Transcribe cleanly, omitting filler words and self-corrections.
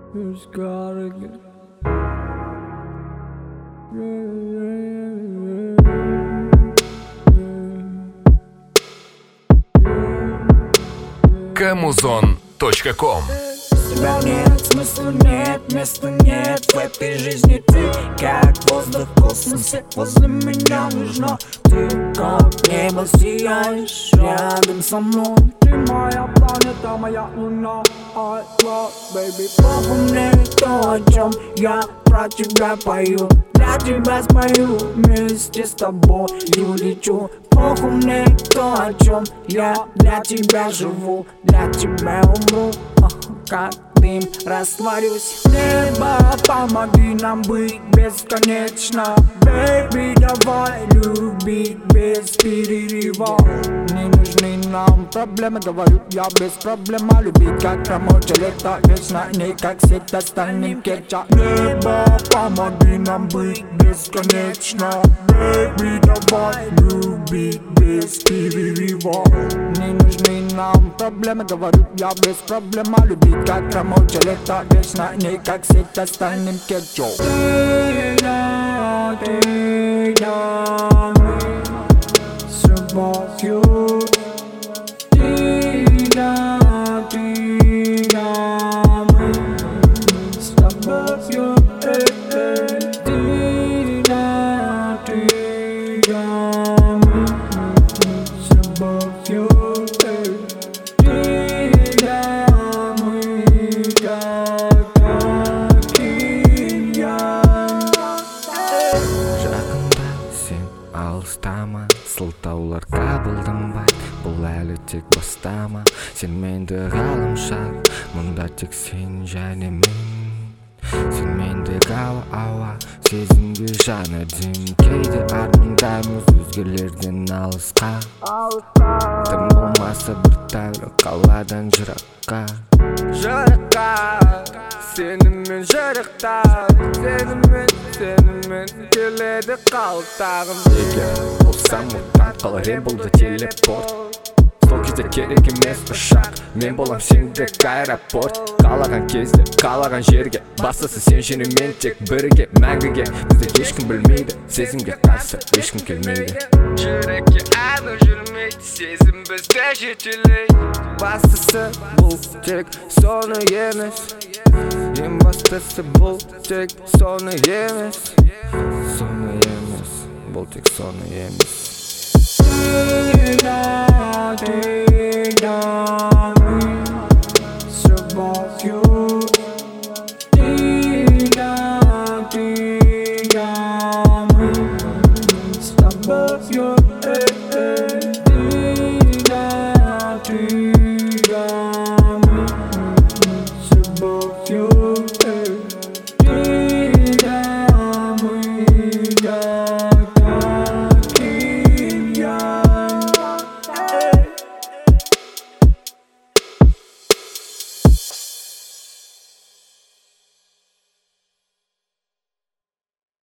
Just gotta get Камузон.ком. Тебя нет, смысла нет, места нет в этой жизни. Ты как воздух в космосе, возле меня нужна. Ты как небо сияешь рядом со мной. Ты моя планета, моя луна. I love, baby. Помни то, о чем я про тебя пою. Для тебя спою, вместе с тобой и улечу. Помни то, о чем я для тебя живу. Для тебя умру, как дым растворюсь. Небо, помоги нам быть бесконечно. Baby, давай любить без перерыва. Не нужны нам проблемы, говорю я без проблем. А любить как промочь лето вечно, не как сеть остальным кетча. Небо, помоги нам быть бесконечно. Baby, давай любить без перерыва. Не нужны нам проблемы, говорю я без проблем. А любить как промочь лето вечно, не как сеть остальным кетча. Ты да, мы с любовью. Ты да, мы с тобою. Ты да, мы с любовью. Ты да, мы Жақында сен алыстама, сылтаулар қабылданбай. Бұл әлі тек бастама. Сен менді ғаламшар, мұнда тек сен және мен. Сен мендегі ауа, сезімге жаны дем. Кейде армандаймыз өзгелерден алысқа. Тым болмаса бір тәулік қаладан жыраққа. Сенімен жырақта, сенімен келеді қалықтағым. Егер болсам оттан қалар ем, бұл да телепорт. Сол кезде керек емес ұшақ, мен болам сендік аэропорт. Қалаған кезде, қалаған жерге, бастысы сен және мен тек бірге, мәңгіге. Бізді ешкім білмейді, сезімге қарсы ешкім келмейді. Жүрекке әні жүрмейді, сезім бізді жетелейді. Бастысы бұл тек соны емес, ең бастысы бұл тек соны емес. Соны емес, бұл тек соны емес. Ты да, мы с любовью. Ты да, мы с тобою.